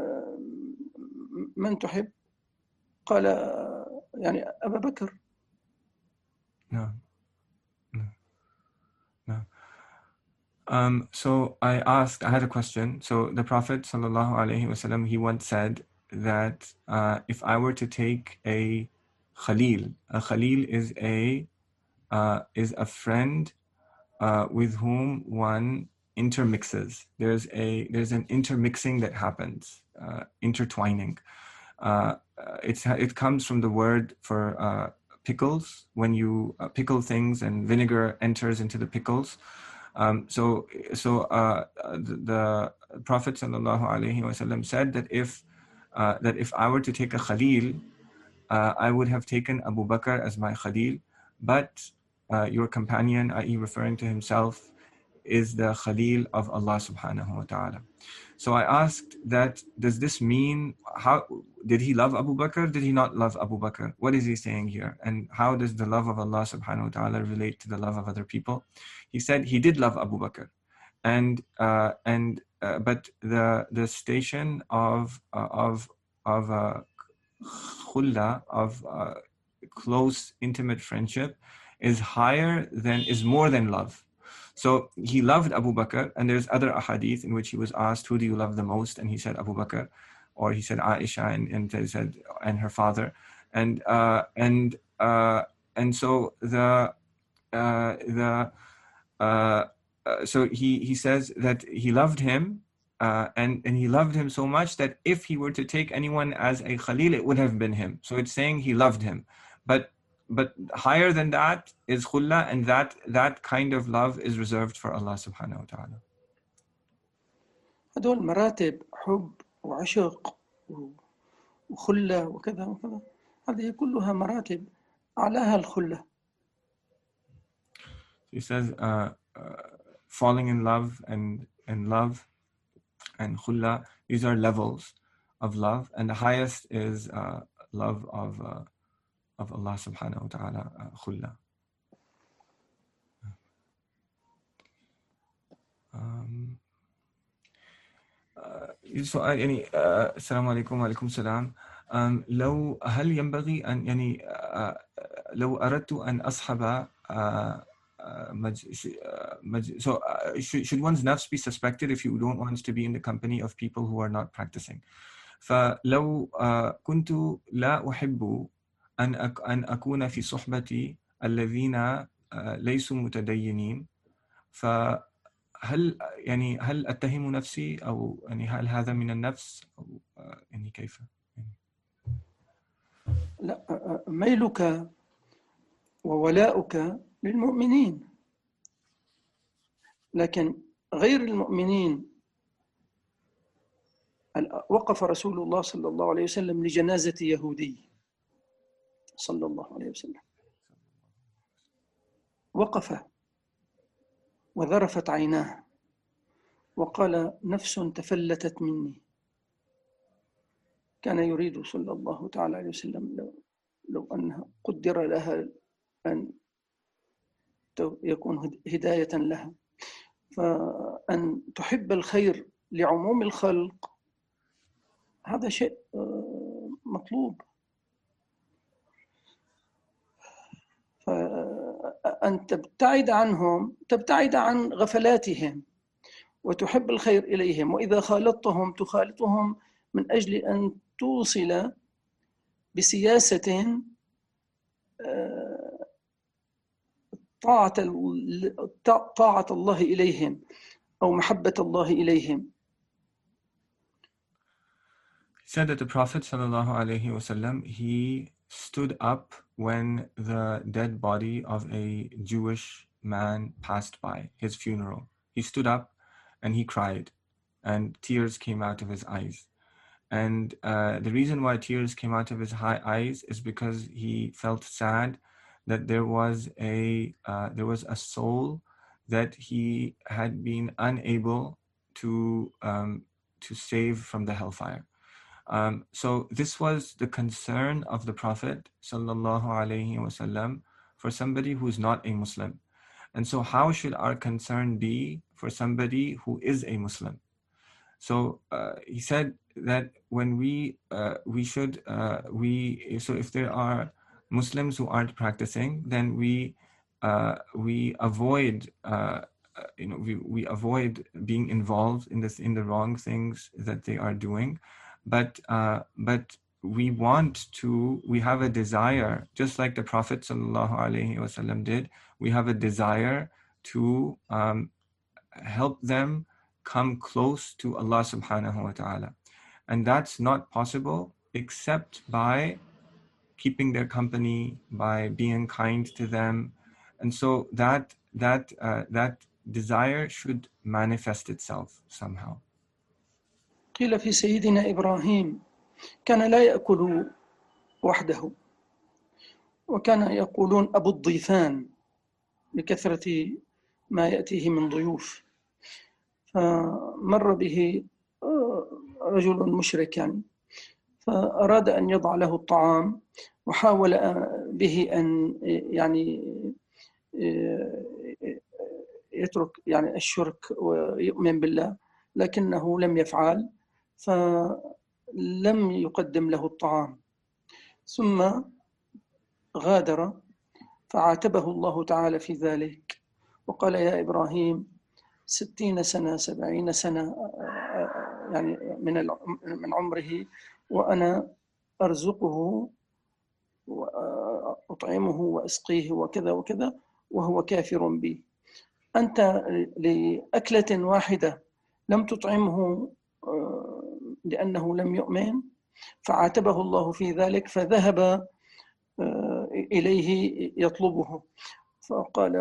من تحب؟ قال يعني أبا بكر. No. No. No. Um, so I asked, I had a question. So the Prophet sallallahu alaihi wasallam, he once said that uh, if I were to take a khalil, a khalil is a uh, is a friend uh, with whom one intermixes. There's a there's an intermixing that happens, uh, intertwining. Uh, it's it comes from the word for uh, pickles. When you uh, pickle things and vinegar enters into the pickles. Um, so so uh, the, the Prophet sallallahu alaihi wasallam said that if uh, that if I were to take a Khalil, uh, I would have taken Abu Bakr as my Khalil, but uh, your companion, that is referring to himself, is the Khalil of Allah subhanahu wa ta'ala. So I asked that, does this mean, how did he love Abu Bakr? Did he not love Abu Bakr? What is he saying here? And how does the love of Allah subhanahu wa ta'ala relate to the love of other people? He said he did love Abu Bakr. And, uh, and, uh, but the, the station of, uh, of, of, uh, khulla, of uh, close, intimate friendship is higher than, is more than love. So he loved Abu Bakr, and there's other ahadith in which he was asked, who do you love the most? And he said Abu Bakr, or he said Aisha, and, and he said, and her father. And uh, and uh, and so the uh, the uh, uh, so he he says that he loved him, uh, and and he loved him so much that if he were to take anyone as a Khalil, it would have been him. So it's saying he loved him, but. But higher than that is khulla, and that that kind of love is reserved for Allah subhanahu wa ta'ala. هدول مراتب حب وعشق وخلة وكذا وكذا، هذه كلها مراتب أعلاها الخلة. He says uh, uh, falling in love and and love and khulla, these are levels of love, and the highest is uh, love of uh, of Allah subhanahu wa ta'ala, uh, khulla. Um, سؤال يعني السلام عليكم وعليكم السلام. لو هل ينبغي أن يعني لو أردت أن أصحب so uh, should, should one's nafs be suspected if you don't want to be in the company of people who are not practicing? فلو كنت لا أحب أن أن أكون في صحبة الذين ليسوا متدينين، فهل يعني هل أتهم نفسي أو يعني هل هذا من النفس أو يعني كيف؟ لا، ميلك وولاؤك للمؤمنين، لكن غير المؤمنين. وقف رسول الله صلى الله عليه وسلم لجنازة يهودي صلى الله عليه وسلم، وقف وذرفت عيناه وقال: نفس تفلتت مني. كان يريد صلى الله تعالى عليه وسلم لو, لو أنها قدر لها أن يكون هداية لها، فأن تحب الخير لعموم الخلق هذا شيء مطلوب. فأن تبتعد عنهم، تبتعد عن غفلاتهم وتحب الخير إليهم، وإذا خالطتهم تخالطهم من أجل أن توصل بسياسة طاعة طاعة الله إليهم أو محبة الله إليهم. He said that the Prophet sallallahu alaihi wasallam, he stood up when the dead body of a Jewish man passed by his funeral. He stood up and he cried, and tears came out of his eyes. And uh, the reason why tears came out of his high eyes is because he felt sad that there was a uh, there was a soul that he had been unable to um, to save from the hellfire. Um, so this was the concern of the Prophet sallallahu alaihi wasallam for somebody who is not a Muslim. And so how should our concern be for somebody who is a Muslim? So uh, he said that when we uh, we should uh, we so if there are Muslims who aren't practicing, then we uh, we avoid uh, you know we, we avoid being involved in this in the wrong things that they are doing. But uh, but we want to, we have a desire, just like the Prophet sallallahu alaihi wasallam did. We have a desire to um, help them come close to Allah subhanahu wa ta'ala. And that's not possible except by keeping their company, by being kind to them. And so that that uh, that desire should manifest itself somehow. قيل في سيدنا إبراهيم كان لا يأكل وحده، وكان يقولون أبو الضيفان بكثرة ما يأتيه من ضيوف. فمر به رجل مشرك يعني، فأراد أن يضع له الطعام، وحاول به أن يعني يترك يعني الشرك ويؤمن بالله، لكنه لم يفعل، فلم يقدم له الطعام. ثم غادر، فعاتبه الله تعالى في ذلك وقال: يا إبراهيم، ستين سنة سبعين سنة يعني من من عمره وأنا أرزقه وأطعمه وأسقيه وكذا وكذا وهو كافر بي. أنت لأكلة واحدة لم تطعمه لأنه لم يؤمن، فعاتبه الله في ذلك، فذهب إليه يطلبه، فقال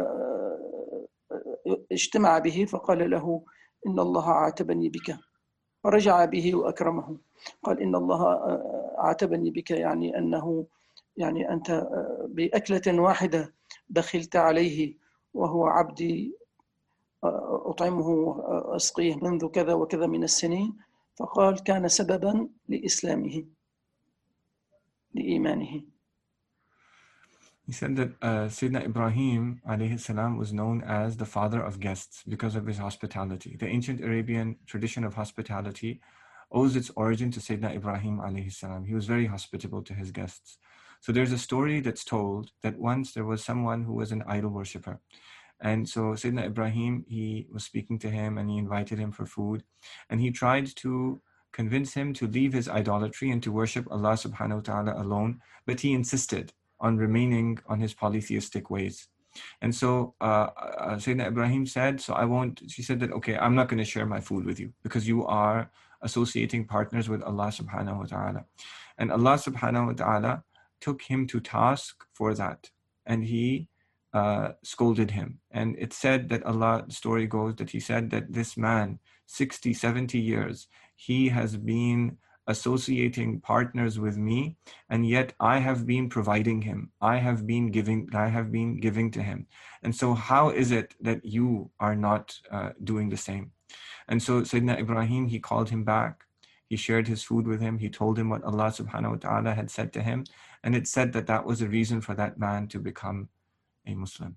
اجتمع به فقال له: إن الله عاتبني بك. فرجع به وأكرمه، قال: إن الله عاتبني بك، يعني أنه يعني أنت بأكلة واحدة بخلت عليه وهو عبدي أطعمه وأسقيه منذ كذا وكذا من السنين. فقال: كان سببا لإسلامه، لإيمانه. He said that uh, Sayyidina Ibrahim alayhi salam was known as the father of guests because of his hospitality. The ancient Arabian tradition of hospitality owes its origin to Sayyidina Ibrahim alayhi salam. He was very hospitable to his guests. So there's a story that's told that once there was someone who was an idol worshipper. And so Sayyidina Ibrahim, he was speaking to him and he invited him for food. And he tried to convince him to leave his idolatry and to worship Allah subhanahu wa ta'ala alone. But he insisted on remaining on his polytheistic ways. And so uh, uh, Sayyidina Ibrahim said, so I won't, she said that, okay, I'm not going to share my food with you because you are associating partners with Allah subhanahu wa ta'ala. And Allah subhanahu wa ta'ala took him to task for that. And he uh, scolded him. And it said that Allah, the story goes that he said that this man, sixty, seventy years, he has been associating partners with me, and yet I have been providing him. I have been giving, I have been giving to him. And so how is it that you are not uh, doing the same? And so Sayyidina Ibrahim, he called him back. He shared his food with him. He told him what Allah subhanahu wa ta'ala had said to him. And it said that that was a reason for that man to become a Muslim.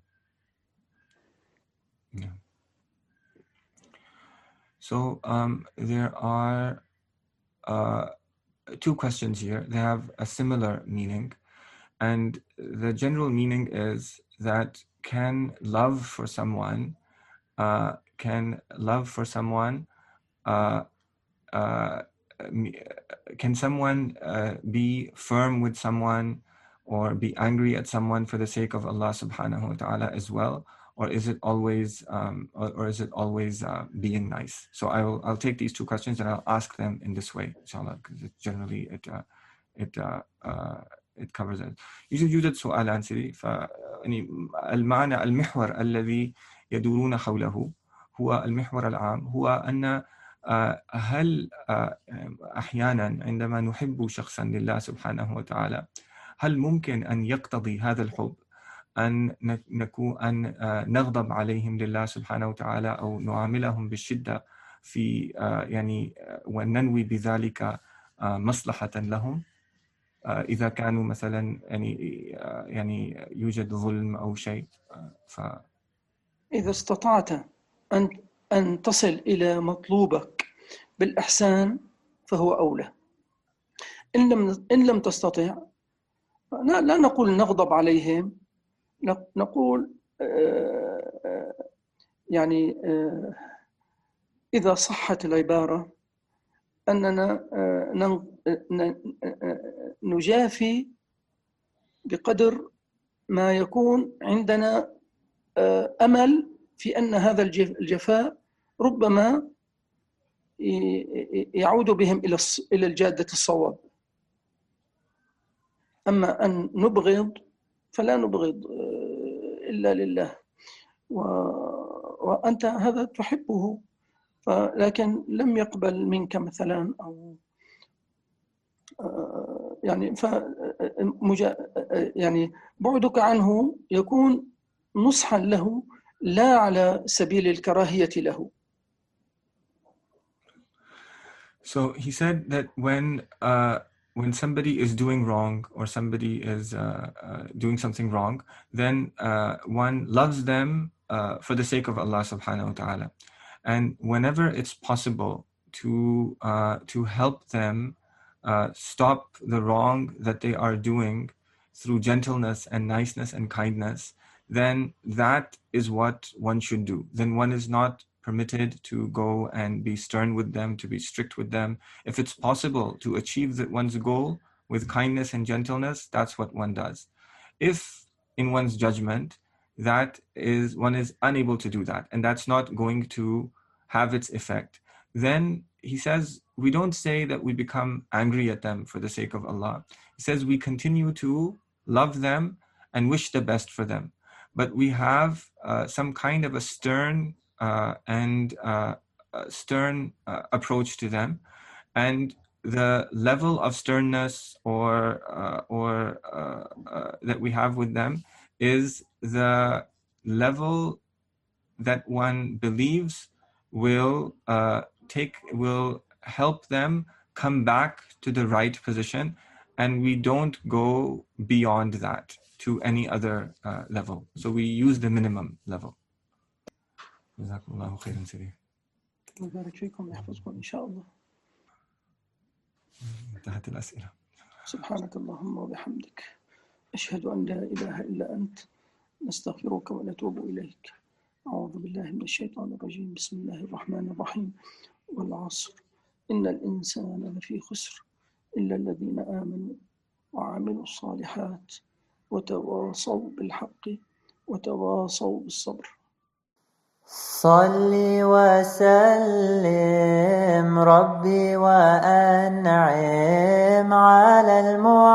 Yeah. So um, there are Uh, two questions here. They have a similar meaning, and the general meaning is that can love for someone, uh, can love for someone, uh, uh, can someone uh, be firm with someone or be angry at someone for the sake of Allah subhanahu wa ta'ala as well? Or is it always, um, or, or is it always uh, being nice? So I will, I'll take these two questions and I'll ask them in this way, inshallah, because it generally it uh, it uh, uh, it covers it. يوجد يوجد سؤالان سري. ف يعني المعنى المحور الذي يدورون حوله هو المحور العام، هو أن هل أحيانا عندما نحب شخصا لله سبحانه وتعالى هل ممكن أن يقتضي هذا الحب أن نكون أن نغضب عليهم لله سبحانه وتعالى أو نعاملهم بالشدة في يعني وننوي بذلك مصلحة لهم إذا كانوا مثلا يعني يعني يوجد ظلم أو شيء. ف إذا استطعت أن أن تصل إلى مطلوبك بالإحسان فهو أولى. إن لم إن لم تستطع لا نقول نغضب عليهم، نقول يعني إذا صحت العبارة أننا نجافي بقدر ما يكون عندنا أمل في أن هذا الجفاء ربما يعود بهم إلى الجادة الصواب. أما أن نبغض فلا نبغض إلا لله، وأنت هذا تحبه لكن لم يقبل منك مثلا، أو يعني ف يعني بعدك عنه يكون نصحا له لا على سبيل الكراهية له. So he said that when uh, when somebody is doing wrong, or somebody is uh, uh, doing something wrong, then uh, one loves them uh, for the sake of Allah subhanahu wa ta'ala. And whenever it's possible to uh, to help them uh, stop the wrong that they are doing through gentleness and niceness and kindness, then that is what one should do. Then one is not permitted to go and be stern with them, to be strict with them. If it's possible to achieve the, one's goal with kindness and gentleness, that's what one does. If in one's judgment, that is, one is unable to do that, and that's not going to have its effect, then he says, we don't say that we become angry at them for the sake of Allah. He says we continue to love them and wish the best for them. But we have uh, some kind of a stern uh, and uh, a stern uh, approach to them. And the level of sternness or uh, or uh, uh, that we have with them is the level that one believes will uh, take will help them come back to the right position, and we don't go beyond that to any other uh, level. So we use the minimum level. جزاكم الله خيرا سيدي. وبارك فيكم ويحفظكم إن شاء الله. انتهت الأسئلة. سبحانك اللهم وبحمدك أشهد أن لا إله إلا أنت نستغفرك ونتوب إليك. أعوذ بالله من الشيطان الرجيم. بسم الله الرحمن الرحيم. والعصر إن الإنسان لفي خسر إلا الذين آمنوا وعملوا الصالحات وتواصوا بالحق وتواصوا بالصبر. صل وسلم ربي وأنعم على المعلم